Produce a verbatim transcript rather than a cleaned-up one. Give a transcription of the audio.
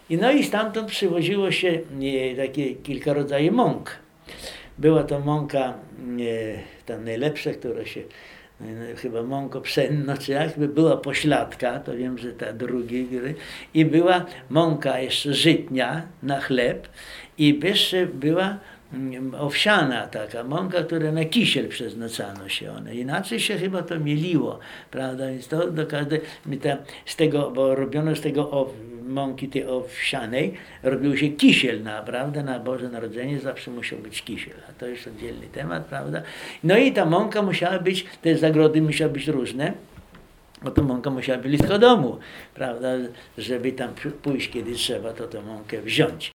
I no i stamtąd przywoziło się e, takie kilka rodzajów mąk. Była to mąka e, ta najlepsza, która się e, chyba mąko pszenno, czy jakby była pośladka, to wiem, że ta drugi, i była mąka jeszcze żytnia na chleb i jeszcze była owsiana taka mąka, która na kisiel przeznaczano się one. Inaczej się chyba to mieliło, prawda? Więc to do każdej, z tego, bo robiono z tego o, mąki tej owsianej, robił się kisiel, na, prawda? Na Boże Narodzenie zawsze musiał być kisiel, a to jest oddzielny temat, prawda? No i ta mąka musiała być, te zagrody musiały być różne, bo to mąka musiała być blisko domu, prawda, żeby tam pójść, kiedy trzeba, to tę mąkę wziąć.